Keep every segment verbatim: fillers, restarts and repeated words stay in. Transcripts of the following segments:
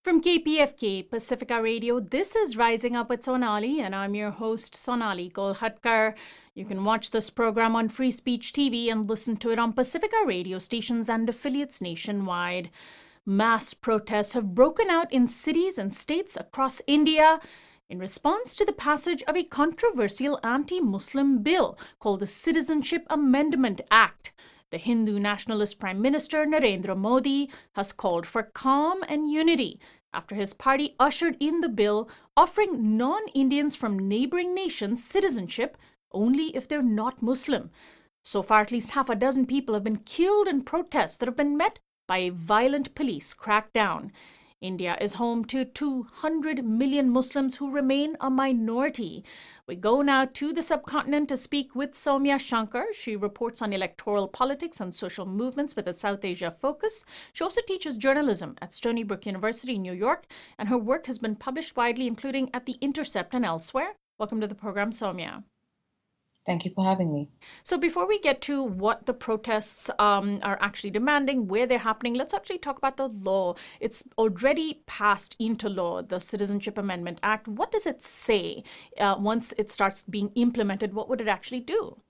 From K P F K Pacifica Radio, this is Rising Up with Sonali, and I'm your host, Sonali Golhatkar. You can watch this program on Free Speech T V and listen to it on Pacifica radio stations and affiliates nationwide. Mass protests have broken out in cities and states across India in response to the passage of a controversial anti-Muslim bill called the Citizenship Amendment Act. The Hindu nationalist Prime Minister Narendra Modi has called for calm and unity after his party ushered in the bill offering non-Indians from neighboring nations citizenship only if they're not Muslim. So far, at least half a dozen people have been killed in protests that have been met by a violent police crackdown. India is home to two hundred million Muslims who remain a minority. We go now to the subcontinent to speak with Soumya Shankar. She reports on electoral politics and social movements with a South Asia focus. She also teaches journalism at Stony Brook University in New York, and her work has been published widely, including at The Intercept and elsewhere. Welcome to the program, Soumya. Thank you for having me. So before we get to what the protests um, are actually demanding, where they're happening, let's actually talk about the law. It's already passed into law, the Citizenship Amendment Act. What does it say uh, once it starts being implemented? What would it actually do?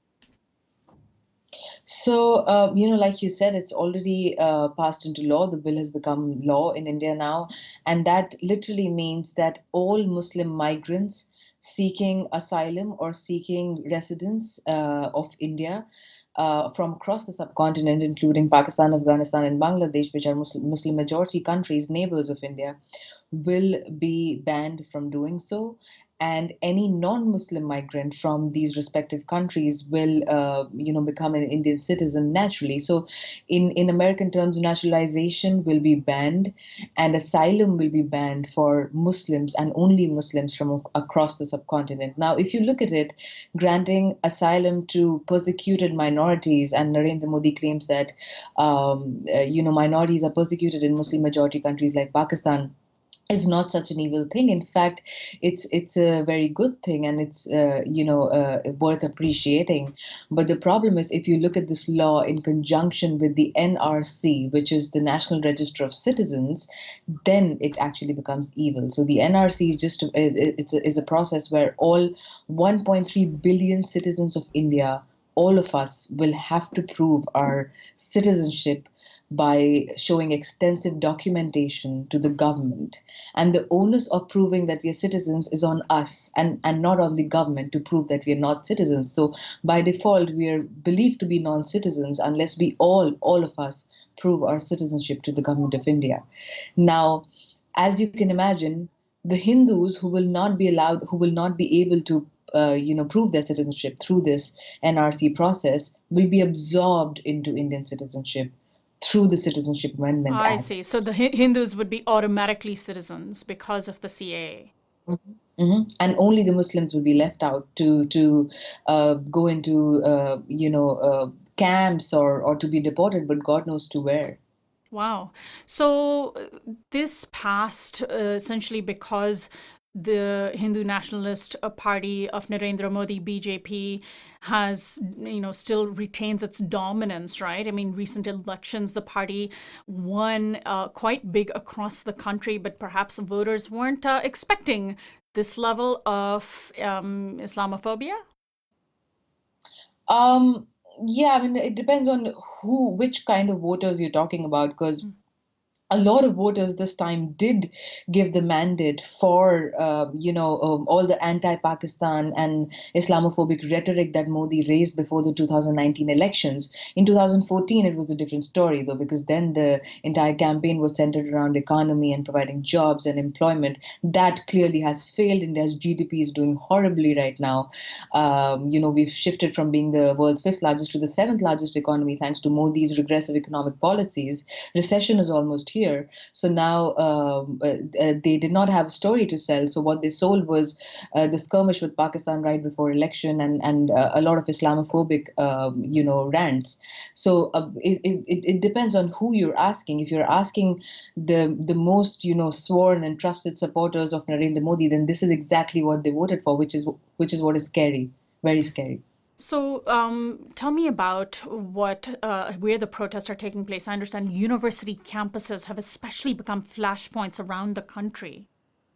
So, uh, you know, like you said, it's already uh, passed into law. The bill has become law in India now. And that literally means that all Muslim migrants seeking asylum or seeking residence uh, of India uh, from across the subcontinent, including Pakistan, Afghanistan, and Bangladesh, which are Muslim, Muslim majority countries, neighbors of India, will be banned from doing so. And any non-Muslim migrant from these respective countries will, uh, you know, become an Indian citizen naturally. So, in in American terms, naturalization will be banned, and asylum will be banned for Muslims and only Muslims from across the subcontinent. Now, if you look at it, granting asylum to persecuted minorities, and Narendra Modi claims that, um, uh, you know, minorities are persecuted in Muslim-majority countries like Pakistan, is not such an evil thing. In fact, it's it's a very good thing, and it's uh, you know uh, worth appreciating. But the problem is, if you look at this law in conjunction with the N R C, which is the National Register of Citizens, then it actually becomes evil. So the N R C is just a, it's a, is a process where all one point three billion citizens of India, all of us, will have to prove our citizenship by showing extensive documentation to the government. And the onus of proving that we are citizens is on us, and, and not on the government to prove that we are not citizens. So by default, we are believed to be non-citizens unless we all, all of us, prove our citizenship to the government of India. Now, as you can imagine, the Hindus who will not be allowed, who will not be able to Uh, you know, prove their citizenship through this N R C process, will be absorbed into Indian citizenship through the Citizenship Amendment I Act. see. So the Hi- Hindus would be automatically citizens because of the C A A. Mm-hmm. Mm-hmm. And only the Muslims will be left out to to uh, go into uh, you know uh, camps or or to be deported, but God knows to where. Wow. So uh, this passed uh, essentially because the Hindu Nationalist uh, Party of Narendra Modi, B J P, has, you know, still retains its dominance, right? I mean, recent elections, the party won uh, quite big across the country, but perhaps voters weren't uh, expecting this level of um, Islamophobia? Um, yeah, I mean, it depends on who, which kind of voters you're talking about, because a lot of voters this time did give the mandate for, uh, you know, um, all the anti-Pakistan and Islamophobic rhetoric that Modi raised before the two thousand nineteen elections. In two thousand fourteen, it was a different story, though, because then the entire campaign was centered around economy and providing jobs and employment. That clearly has failed. India's G D P is doing horribly right now. Um, you know, we've shifted from being the world's fifth largest to the seventh largest economy thanks to Modi's regressive economic policies. Recession is almost here. Here. So now um, uh, uh, they did not have a story to sell. So what they sold was uh, the skirmish with Pakistan right before election, and and uh, a lot of Islamophobic, um, you know, rants. So uh, it, it, it depends on who you're asking. If you're asking the the most, you know, sworn and trusted supporters of Narendra Modi, then this is exactly what they voted for, which is which is what is scary, very scary. So, um, tell me about what uh, where the protests are taking place. I understand university campuses have especially become flashpoints around the country.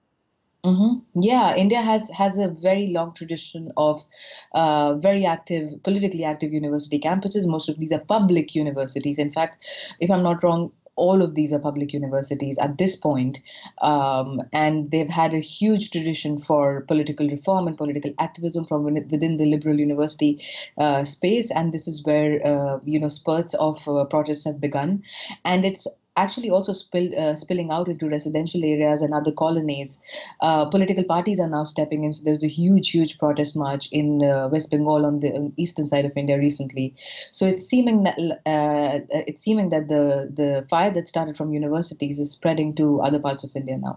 hmm Yeah, India has has a very long tradition of uh, very active, politically active university campuses. Most of these are public universities. In fact, if I'm not wrong, all of these are public universities at this point. Um, and they've had a huge tradition for political reform and political activism from within within the liberal university uh, space. And this is where uh, you know spurts of uh, protests have begun, and it's actually also spill, uh, spilling out into residential areas and other colonies. Uh, political parties are now stepping in. So there was a huge, huge protest march in uh, West Bengal on the um, eastern side of India recently. So it's seeming that uh, it's seeming that the the fire that started from universities is spreading to other parts of India now.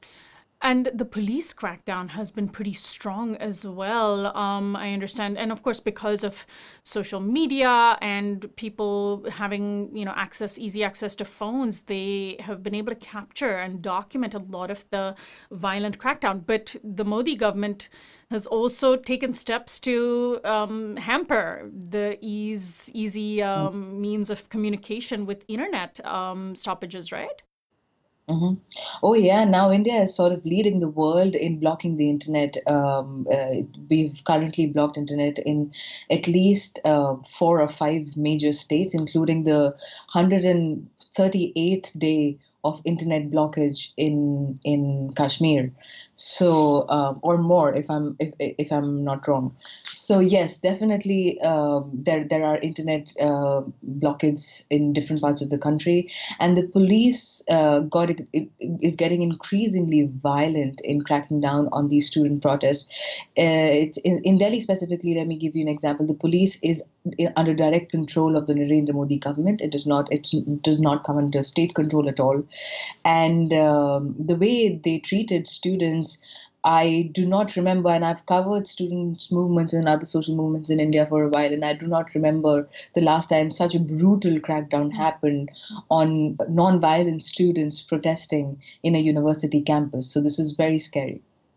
And the police crackdown has been pretty strong as well, um, I understand. And of course, because of social media and people having, you know, access, easy access to phones, they have been able to capture and document a lot of the violent crackdown. But the Modi government has also taken steps to um, hamper the ease, easy um, means of communication with internet um, stoppages, right? hmm Oh yeah, now India is sort of leading the world in blocking the internet. Um, uh, we've currently blocked internet in at least uh, four or five major states, including the one hundred thirty-eighth day of internet blockage in in Kashmir. So um, or more, if I'm if if I'm not wrong. So yes, definitely um, there there are internet uh, blockades in different parts of the country, and the police uh, got it, it, is getting increasingly violent in cracking down on these student protests. Uh, it's in, in Delhi specifically. Let me give you an example. The police is in, under direct control of the Narendra Modi government. It does not it's, it does not come under state control at all, and um, the way they treated students. I do not remember, and I've covered students' movements and other social movements in India for a while, and I do not remember the last time such a brutal crackdown happened on non-violent students protesting in a university campus. So this is very scary.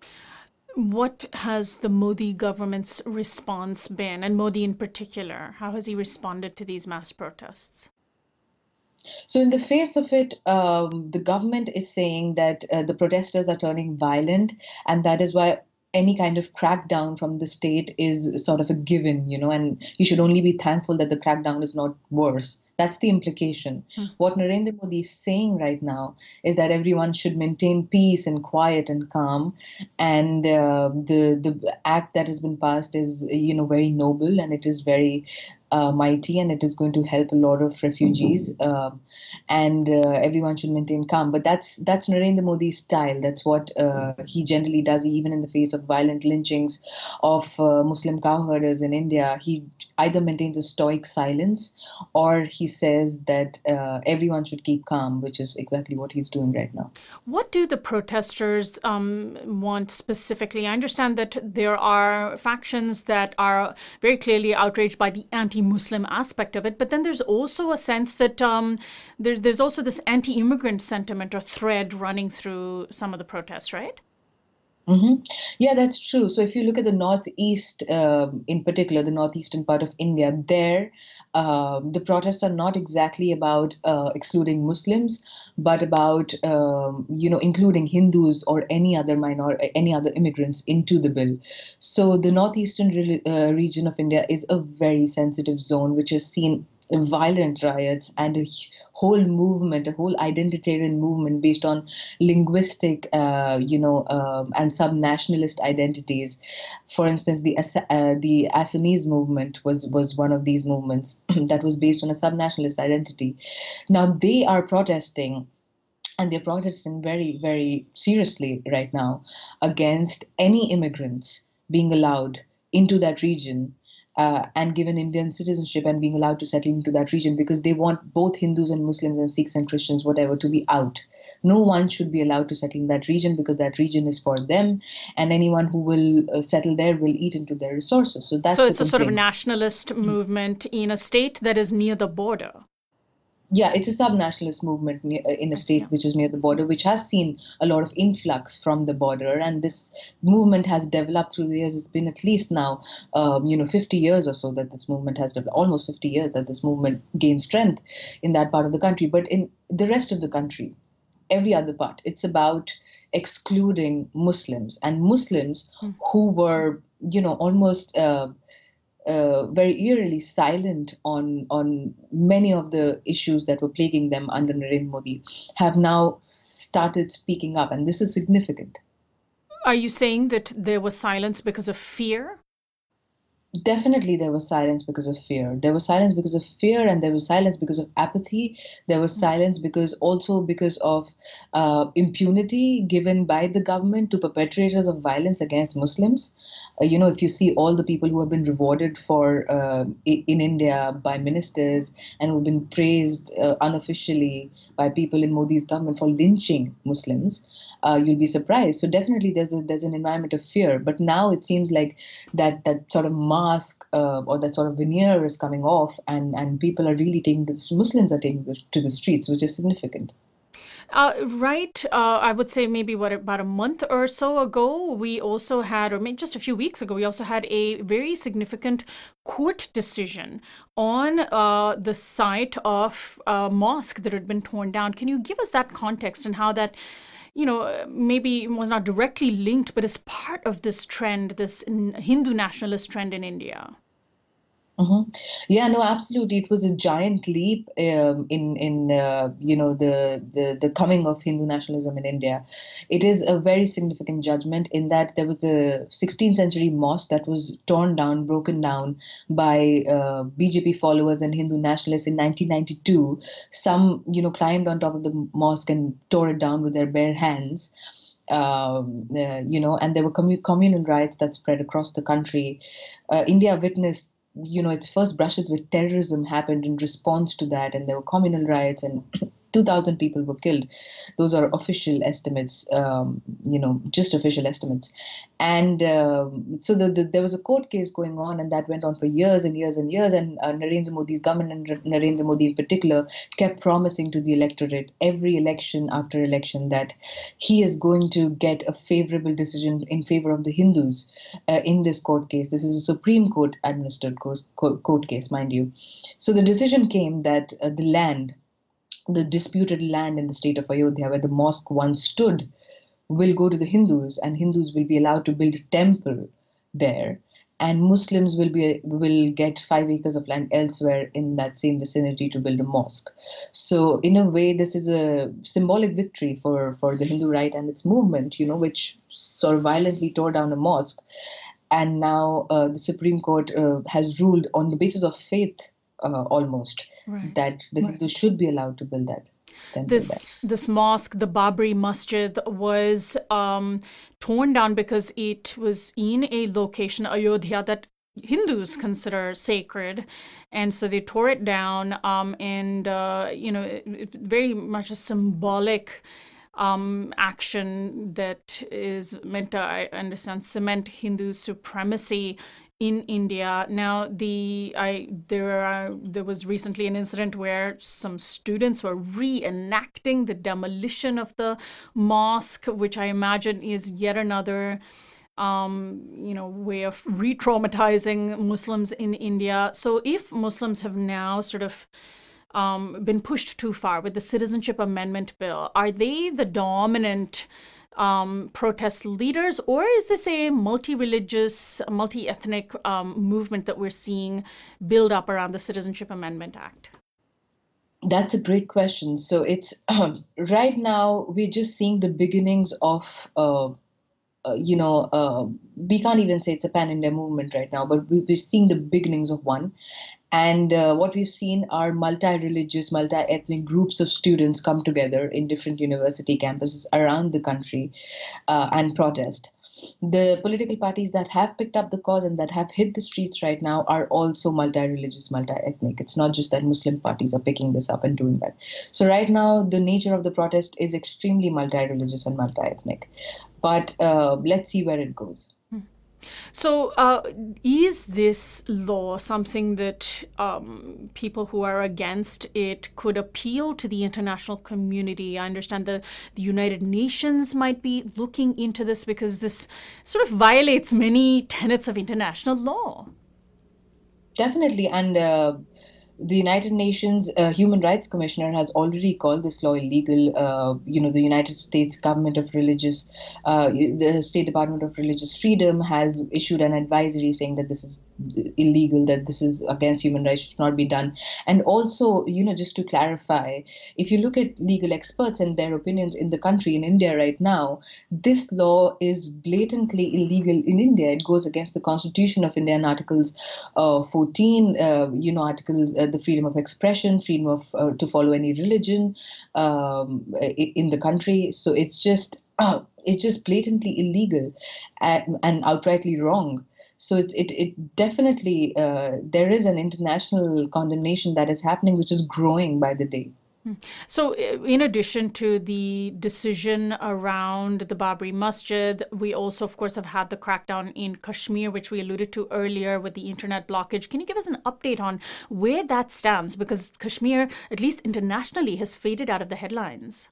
What has the Modi government's response been, and Modi in particular? How has he responded to these mass protests? So, in the face of it, um, the government is saying that uh, the protesters are turning violent, and that is why any kind of crackdown from the state is sort of a given, you know, and you should only be thankful that the crackdown is not worse. That's the implication. Hmm. What Narendra Modi is saying right now is that everyone should maintain peace and quiet and calm, and uh, the the act that has been passed is, you know, very noble, and it is very uh, mighty, and it is going to help a lot of refugees, um, and uh, everyone should maintain calm. But that's that's Narendra Modi's style. That's what uh, he generally does, even in the face of violent lynchings of uh, Muslim cowherders in India. He either maintains a stoic silence, or he says that uh, everyone should keep calm, which is exactly what he's doing right now. What do the protesters um, want specifically? I understand that there are factions that are very clearly outraged by the anti-Muslim aspect of it, but then there's also a sense that um, there, there's also this anti-immigrant sentiment or thread running through some of the protests, right? hmm Yeah, that's true. So if you look at the northeast, um, in particular, the northeastern part of India, there um, the protests are not exactly about uh, excluding Muslims, but about um, you know including Hindus or any other minor any other immigrants into the bill. So the northeastern re- uh, region of India is a very sensitive zone, which has seen violent riots and a h- whole movement, a whole identitarian movement based on linguistic, uh, you know, um, and sub-nationalist identities. For instance, the Assa- uh, the Assamese movement was was one of these movements that was based on a sub-nationalist identity. Now they are protesting. And they're protesting very, very seriously right now against any immigrants being allowed into that region uh, and given Indian citizenship and being allowed to settle into that region, because they want both Hindus and Muslims and Sikhs and Christians, whatever, to be out. No one should be allowed to settle in that region because that region is for them, and anyone who will uh, settle there will eat into their resources. So that's So the it's a sort of complaint. nationalist movement in a state that is near the border. Yeah, it's a sub-nationalist movement near, in a I see. state which is near the border, which has seen a lot of influx from the border, and this movement has developed through the years. It's been at least now, um, you know, fifty years or so that this movement has developed, almost fifty years that this movement gained strength in that part of the country. But in the rest of the country, every other part, it's about excluding Muslims and Muslims Mm. who were, you know, almost. Uh, uh, very eerily silent on on many of the issues that were plaguing them under Narendra Modi, have now started speaking up, and this is significant. Are you saying that there was silence because of fear? Definitely, there was silence because of fear. There was silence because of fear, and there was silence because of apathy. There was Mm. silence because also because of uh, impunity given by the government to perpetrators of violence against Muslims. Uh, you know, if you see all the people who have been rewarded for uh, in India by ministers and who've been praised uh, unofficially by people in Modi's government for lynching Muslims, uh, you'll be surprised. So definitely, there's a there's an environment of fear. But now it seems like that that sort of mask uh, or that sort of veneer is coming off, and and people are really taking this. Muslims are taking this to the streets, which is significant. Uh, right. Uh, I would say maybe what about a month or so ago, we also had, or maybe just a few weeks ago, we also had a very significant court decision on uh, the site of a mosque that had been torn down. Can you give us that context and how that, you know, maybe was not directly linked, but is part of this trend, this Hindu nationalist trend in India? Mm-hmm. Yeah, no, absolutely. It was a giant leap um, in in uh, you know the, the the coming of Hindu nationalism in India. It is a very significant judgment in that there was a sixteenth century mosque that was torn down, broken down by uh, B J P followers and Hindu nationalists in nineteen ninety-two. Some, you know, climbed on top of the mosque and tore it down with their bare hands. Um, uh, you know, and there were commu- communal riots that spread across the country. Uh, India witnessed, you know, its first brushes with terrorism happened in response to that, and there were communal riots, and two thousand people were killed. Those are official estimates, um, you know, just official estimates. And um, so the, the, there was a court case going on, and that went on for years and years and years. And uh, Narendra Modi's government, and Narendra Modi in particular, kept promising to the electorate every election after election that he is going to get a favorable decision in favor of the Hindus uh, in this court case. This is a Supreme Court administered court, court case, mind you. So the decision came that uh, the land, the disputed land in the state of Ayodhya, where the mosque once stood, will go to the Hindus, and Hindus will be allowed to build a temple there, and Muslims will be will get five acres of land elsewhere in that same vicinity to build a mosque. So, in a way, this is a symbolic victory for for the Hindu right and its movement, you know, which sort of violently tore down a mosque, and now uh, the Supreme Court uh, has ruled on the basis of faith, uh, almost, Right. that the Hindus should be allowed to build that temple there. This this mosque, the Babri Masjid, was um, torn down because it was in a location, Ayodhya, that Hindus consider sacred, and so they tore it down. Um, and uh, you know, it, it, very much a symbolic um, action that is meant to, I understand, cement Hindu supremacy in India. Now, the I there are there was recently an incident where some students were reenacting the demolition of the mosque, which I imagine is yet another um, you know, way of re-traumatizing Muslims in India. So if Muslims have now sort of um, been pushed too far with the Citizenship Amendment Bill, are they the dominant um, protest leaders, or is this a multi-religious, multi-ethnic um, movement that we're seeing build up around the Citizenship Amendment Act? That's a great question. So it's um, right now we're just seeing the beginnings of, uh, uh, you know, uh, we can't even say it's a pan-India movement right now, but we, we're seeing the beginnings of one. And uh, what we've seen are multi-religious, multi-ethnic groups of students come together in different university campuses around the country uh, and protest. The political parties that have picked up the cause and that have hit the streets right now are also multi-religious, multi-ethnic. It's not just that Muslim parties are picking this up and doing that. So right now, the nature of the protest is extremely multi-religious and multi-ethnic. But uh, let's see where it goes. So, uh, is this law something that um, people who are against it could appeal to the international community? I understand the, the United Nations might be looking into this because this sort of violates many tenets of international law. Definitely. And uh, the United Nations uh, Human Rights Commissioner has already called this law illegal. Uh, you know, the United States Government of Religious, uh, the State Department of Religious Freedom has issued an advisory saying that this is illegal, that this is against human rights, should not be done. And also, you know, just to clarify, if you look at legal experts and their opinions in the country, in India right now, this law is blatantly illegal in India. It goes against the Constitution of India and Articles uh, fourteen, uh, you know, articles, uh, the freedom of expression, freedom of uh, to follow any religion um, in the country. So it's just uh, it's just blatantly illegal and, and outrightly wrong. So it's, it it definitely uh, there is an international condemnation that is happening, which is growing by the day. So, in addition to the decision around the Babri Masjid, we also, of course, have had the crackdown in Kashmir, which we alluded to earlier with the internet blockage. Can you give us an update on where that stands? Because Kashmir, at least internationally, has faded out of the headlines.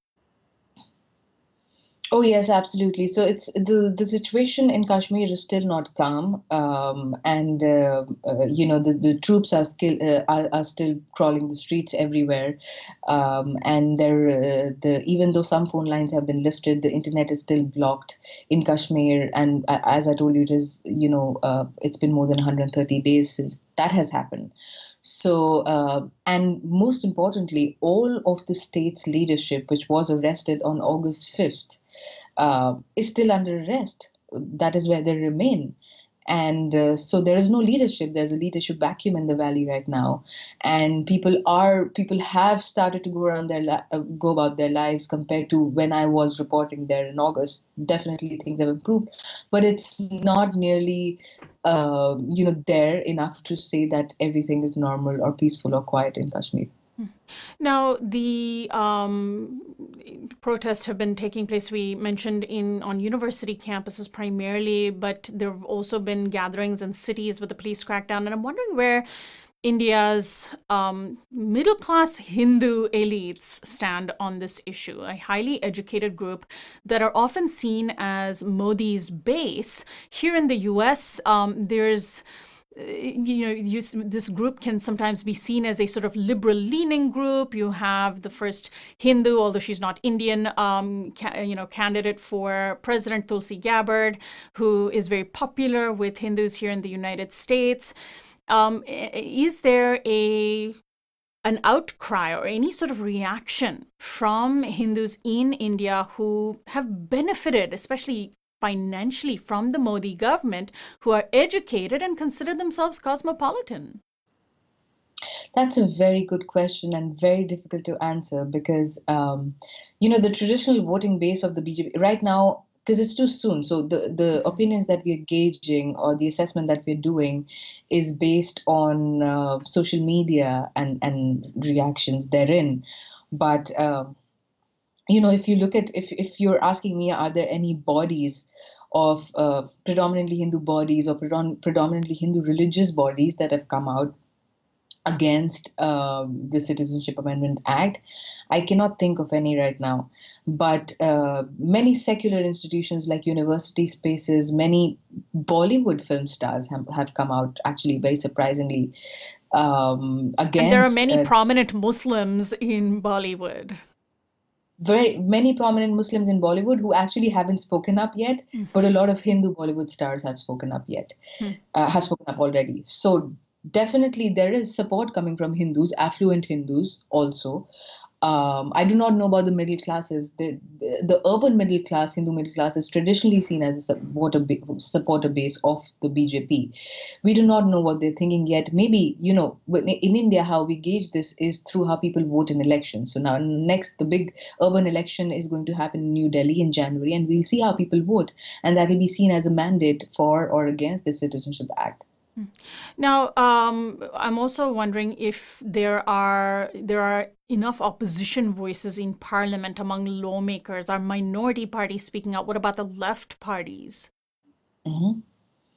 Oh yes, absolutely. So it's the the situation in Kashmir is still not calm, um, and uh, uh, you know the, the troops are still uh, are, are still crawling the streets everywhere, um, and there uh, the even though some phone lines have been lifted, the internet is still blocked in Kashmir. And uh, as I told you, it is you know uh, it's been more than one hundred thirty days since that has happened. So, uh, and most importantly, all of the state's leadership, which was arrested on August fifth, uh, is still under arrest. That is where they remain. And uh, so there is no leadership. There's a leadership vacuum in the valley right now, and people are people have started to go around their li- uh, go about their lives compared to when I was reporting there in August. Definitely things have improved, but it's not nearly uh, you know there enough to say that everything is normal or peaceful or quiet in Kashmir. Now, the um, protests have been taking place, we mentioned, in on university campuses primarily, but there have also been gatherings in cities with the police crackdown. And I'm wondering where India's um, middle-class Hindu elites stand on this issue, a highly educated group that are often seen as Modi's base. Here in the U S, um, there's you know, you, this group can sometimes be seen as a sort of liberal-leaning group. You have the first Hindu, although she's not Indian, um, ca- you know, candidate for president, Tulsi Gabbard, who is very popular with Hindus here in the United States. Um, is there a an outcry or any sort of reaction from Hindus in India who have benefited, especially financially, from the Modi government, who are educated and consider themselves cosmopolitan? That's a very good question and very difficult to answer because, um, you know, the traditional voting base of the B J P right now, because it's too soon. So the, the opinions that we're gauging or the assessment that we're doing is based on uh, social media and, and reactions therein. But, uh, you know, if you look at, if, if you're asking me, are there any bodies of uh, predominantly Hindu bodies or predom- predominantly Hindu religious bodies that have come out against um, the Citizenship Amendment Act? I cannot think of any right now. But uh, many secular institutions like university spaces, many Bollywood film stars have, have come out, actually, very surprisingly, um, against... And there are many uh, prominent Muslims in Bollywood. Very many prominent Muslims in Bollywood who actually haven't spoken up yet, mm-hmm. but a lot of Hindu Bollywood stars have spoken up yet, mm. uh, have spoken up already. So definitely there is support coming from Hindus, affluent Hindus also. Um, I do not know about the middle classes. The, the, the urban middle class, Hindu middle class, is traditionally seen as a supporter, supporter base of the B J P. We do not know what they're thinking yet. Maybe, you know, in India, how we gauge this is through how people vote in elections. So now next, the big urban election is going to happen in New Delhi in January, and we'll see how people vote. And that will be seen as a mandate for or against the Citizenship Act. Now, um, I'm also wondering if there are there are enough opposition voices in parliament among lawmakers. Are minority parties speaking out? What about the left parties? Mm-hmm.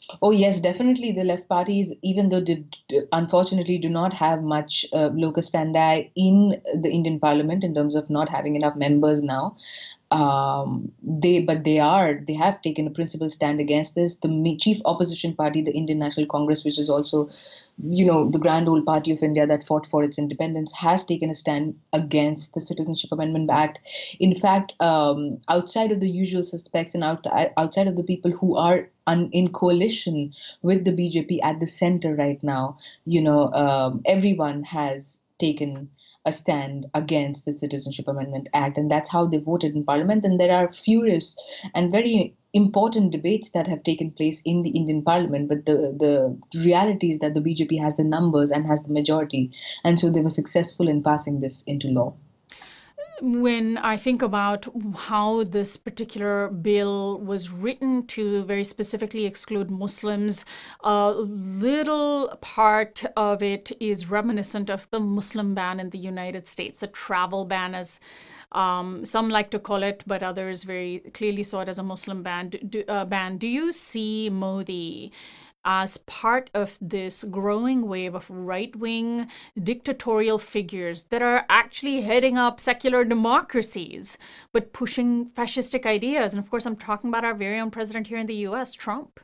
Oh, yes, definitely. The left parties, even though did unfortunately do not have much uh, locus standi in the Indian Parliament in terms of not having enough members now, um, they but they are they have taken a principled stand against this. The ma- chief opposition party, the Indian National Congress, which is also, you know, the grand old party of India that fought for its independence, has taken a stand against the Citizenship Amendment Act. In fact, um, outside of the usual suspects and out, outside of the people who are un, in coalition with the B J P at the center right now, you know, um, everyone has taken a stand against the Citizenship Amendment Act, and that's how they voted in Parliament. And there are furious and very important debates that have taken place in the Indian Parliament. But the the reality is that the B J P has the numbers and has the majority, and so they were successful in passing this into law. When I think about how this particular bill was written to very specifically exclude Muslims, a little part of it is reminiscent of the Muslim ban in the United States, the travel ban, as um, some like to call it, but others very clearly saw it as a Muslim ban. Do, uh, ban. Do you see Modi as part of this growing wave of right-wing dictatorial figures that are actually heading up secular democracies, but pushing fascistic ideas? And of course, I'm talking about our very own president here in the U S, Trump.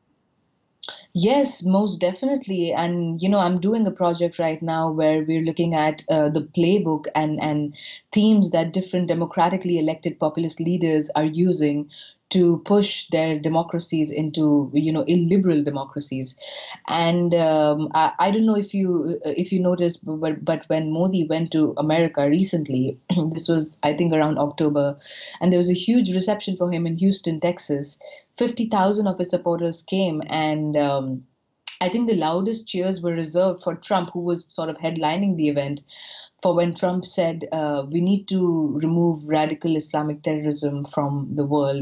Yes, most definitely. And, you know, I'm doing a project right now where we're looking at uh, the playbook and, and themes that different democratically elected populist leaders are using to push their democracies into, you know, illiberal democracies. And um, I, I don't know if you if you noticed, but but when Modi went to America recently, this was I think around October, and there was a huge reception for him in Houston, Texas. fifty thousand of his supporters came, and um, I think the loudest cheers were reserved for Trump, who was sort of headlining the event, for when Trump said, uh, we need to remove radical Islamic terrorism from the world.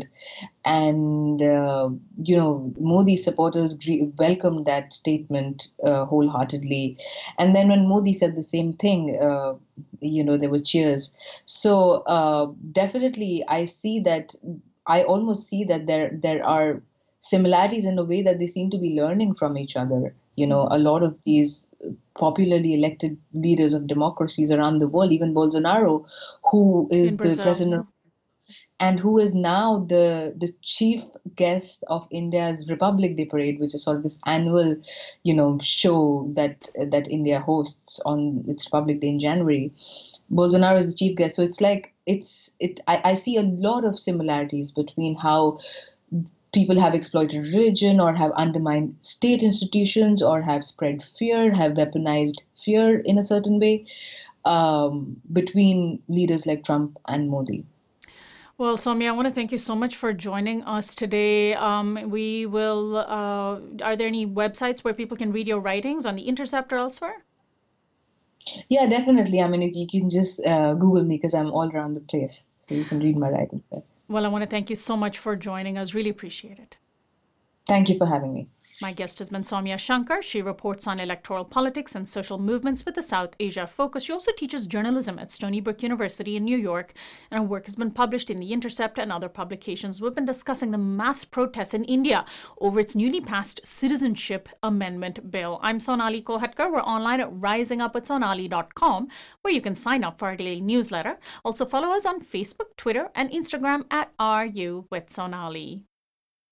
And, uh, you know, Modi supporters gre- welcomed that statement uh, wholeheartedly. And then when Modi said the same thing, uh, you know, there were cheers. So uh, definitely, I see that, I almost see that there there are similarities in a way that they seem to be learning from each other. You know, a lot of these popularly elected leaders of democracies around the world, even Bolsonaro, who In is the Brazil. president and who is now the the chief guest of India's Republic Day parade, which is sort of this annual, you know, show that that India hosts on its Republic Day in January. Bolsonaro is the chief guest, so it's like it's it. I, I see a lot of similarities between how people have exploited religion or have undermined state institutions or have spread fear, have weaponized fear in a certain way, um, between leaders like Trump and Modi. Well, Soumya, I want to thank you so much for joining us today. Um, we will, uh, are there any websites where people can read your writings on The Intercept or elsewhere? Yeah, definitely. I mean, you, you can just uh, Google me because I'm all around the place. So you can read my writings there. Well, I want to thank you so much for joining us. Really appreciate it. Thank you for having me. My guest has been Soumya Shankar. She reports on electoral politics and social movements with a South Asia focus. She also teaches journalism at Stony Brook University in New York, and her work has been published in The Intercept and other publications. We've been discussing the mass protests in India over its newly passed Citizenship Amendment Bill. I'm Sonali Kolhatkar. We're online at rising up with sonali dot com, where you can sign up for our daily newsletter. Also follow us on Facebook, Twitter, and Instagram at Are You with Sonali.